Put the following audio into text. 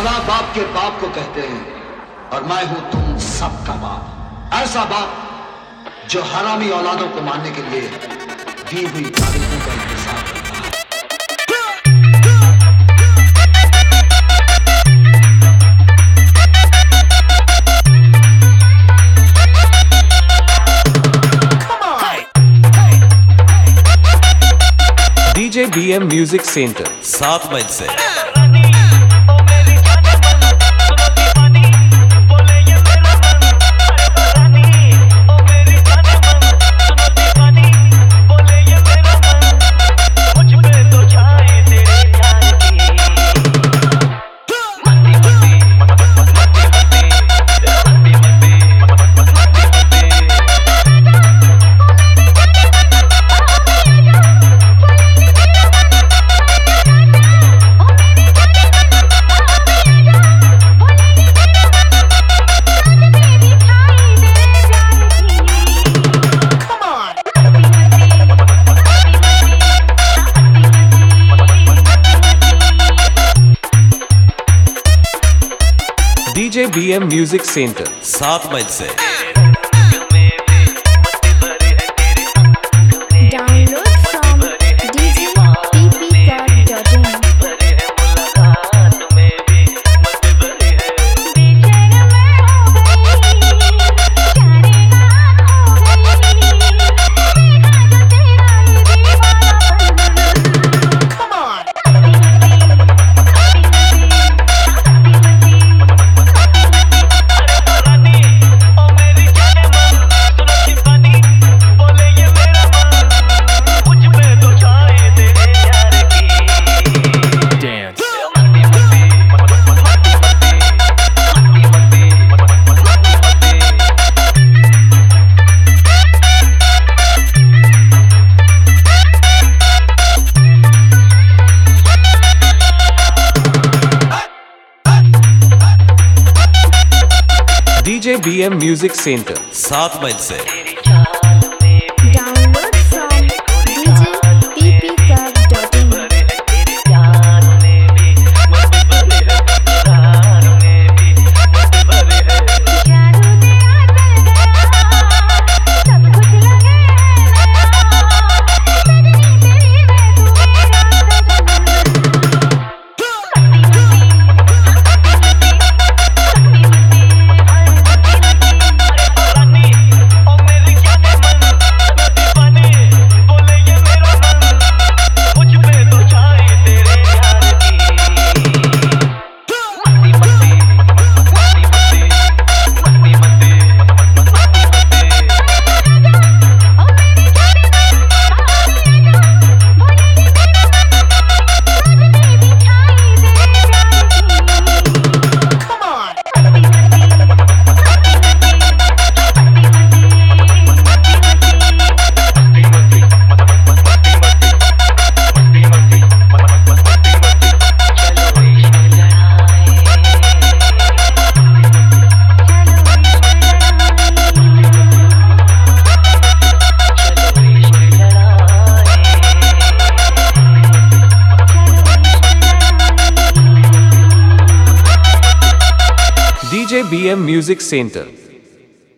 दादा बाप के बाप को कहते हैं और मैं हूं तुम सबका बाप। ऐसा बाप जो हरामी औलादों को मारने के लिए दी हुई तारीखों का इंतजार करता है। DJ BM Music Center 7 मील से DJ BM Music Center 7 मील से Download from djppcard.in. DJ BM Music Center 7 मील से Download from djppcard.in. DJ BM Music Center